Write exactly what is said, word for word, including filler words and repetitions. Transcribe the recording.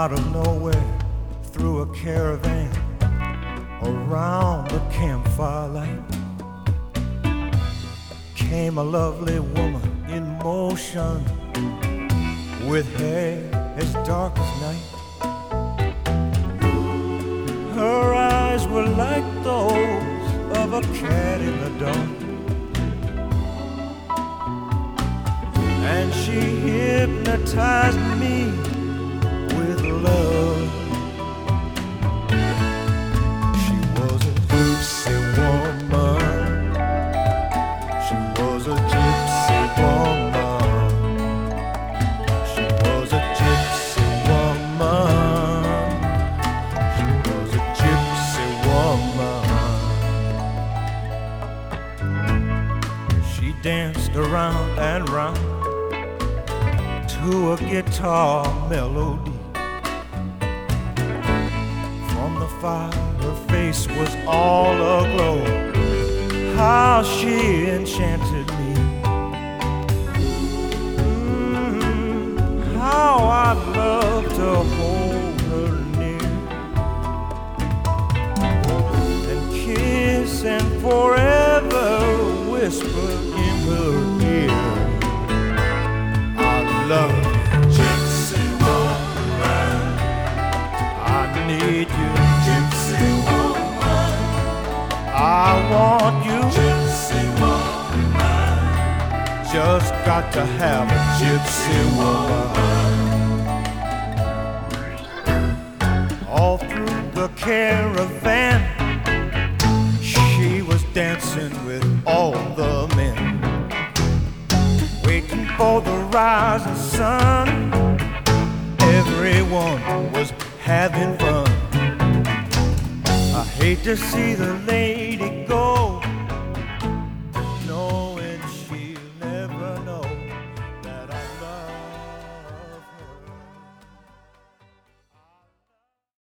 Out of nowhere, through a caravan, around the campfire light, came a lovely woman in motion, with hair as dark as night. Her eyes were like those of a cat in the dark, and she hypnotized me with love. She was a gypsy woman. She was a gypsy woman. She was a gypsy woman. She was a gypsy woman. She danced around and round to a guitar melody. From the fire, her face was all aglow. How she enchanted me. Mm, how I'd love to hold her near and kiss and forever whisper in her ear, love you, gypsy woman. I need you, gypsy woman. I want you, gypsy woman. Just got to have a gypsy woman. All through the caravan, she was dancing with all the men, waiting for the rising sun. Everyone was having fun. I hate to see the lady